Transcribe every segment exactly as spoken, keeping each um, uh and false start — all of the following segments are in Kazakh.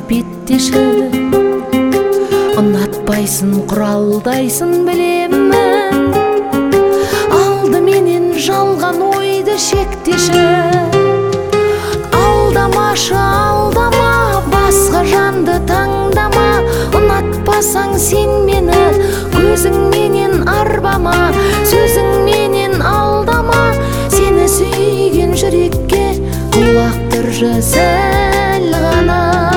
биттиши. Ұнатпайсың, құралдайсың білемін, алды менен жалған ойды шектеші. Алдамашы, алдама, басқа жанды таңдама. Ұнатпасаң сен мені, көзің менен арбама. Сөзің менен алдама, сені сүйген жүрекке құлақ түрші сәл ғана.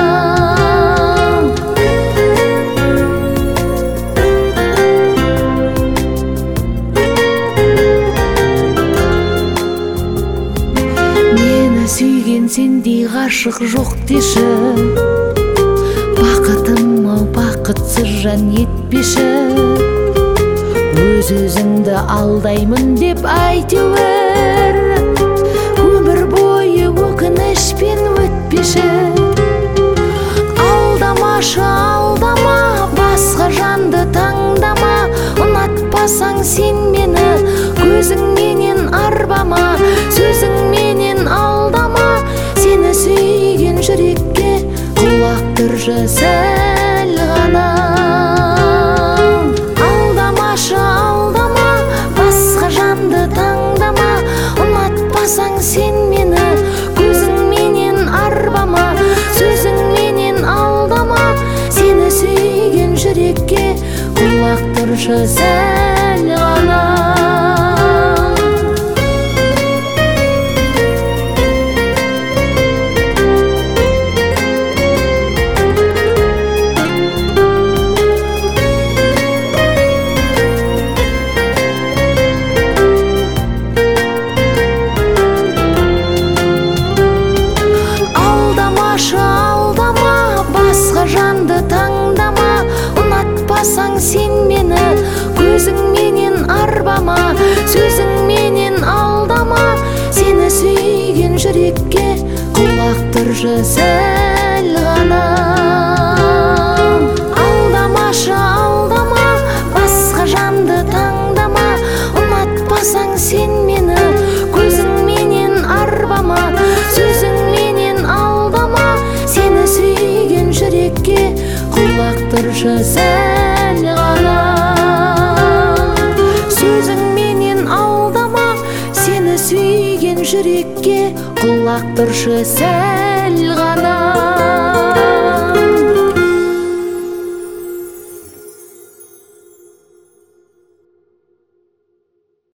Мені сүйген сендей ғашық жоқ деші. Бақытым ау, бақытсыз жан етпеші. Өз өзіңді алдаймын деп айтеуір, өмір бойы өкінішпен өтпеші. Алдамашы, алдама, басқа жанды таңдама. Ұнатпасаң сен мені, көзің менен арбама. Сөзің менен алдама, сені сүйген жүрекке құлақ түрші сәл ғана. Алдамашы, алдама, басқа жанды таңдама. Ұнатпасаң сен мені, көзің менен арбама. Сөзің менен алдама, сені сүйген жүрекке құлақ түрші сәл ғана. Жанды таңдама, ұнатпасаң сен мені, көзің менен арбама. Сөзің менен алдама, сені сүйген жүрекке құлақ түрші сәл ғана. Алдамашы, алдама, басқа жанды таңдама. Ұнатпасаң сен мені, көзің менен арбама. Сөзің менен алдама, сені сүйген жүрекке құлақ түрші сәл ғана. Сөзің менен алдама, сені сүйген жүрекке құлақ түрші сәл ғана.